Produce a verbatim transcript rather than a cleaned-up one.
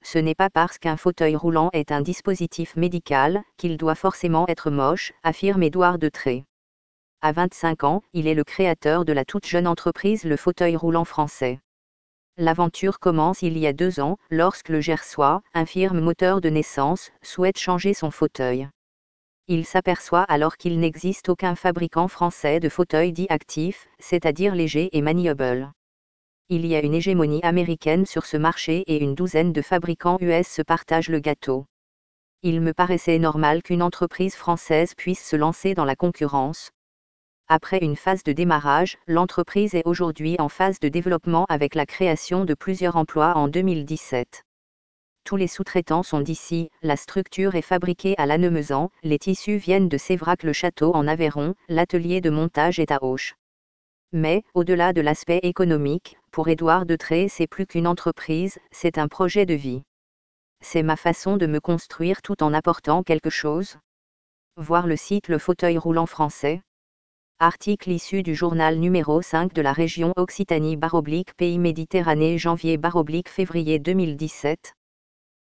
ce n'est pas parce qu'un fauteuil roulant est un dispositif médical qu'il doit forcément être moche, affirme Édouard Detré. À vingt-cinq ans, il est le créateur de la toute jeune entreprise Le Fauteuil Roulant Français. L'aventure commence il y a deux ans, lorsque le Gersois, infirme moteur de naissance, souhaite changer son fauteuil. Il s'aperçoit alors qu'il n'existe aucun fabricant français de fauteuils dits actifs, c'est-à-dire légers et maniables. Il y a une hégémonie américaine sur ce marché et une douzaine de fabricants U S se partagent le gâteau. Il me paraissait normal qu'une entreprise française puisse se lancer dans la concurrence. Après une phase de démarrage, l'entreprise est aujourd'hui en phase de développement avec la création de plusieurs emplois en deux mille dix-sept. Tous les sous-traitants sont d'ici, la structure est fabriquée à Lannemezan, les tissus viennent de Sévrac-le-Château en Aveyron, l'atelier de montage est à Auch. Mais, au-delà de l'aspect économique, pour Édouard Detré c'est plus qu'une entreprise, c'est un projet de vie. C'est ma façon de me construire tout en apportant quelque chose. Voir le site Le Fauteuil Roulant Français. Article issu du journal numéro cinq de la région Occitanie-Pays Méditerranée janvier-février deux mille dix-sept.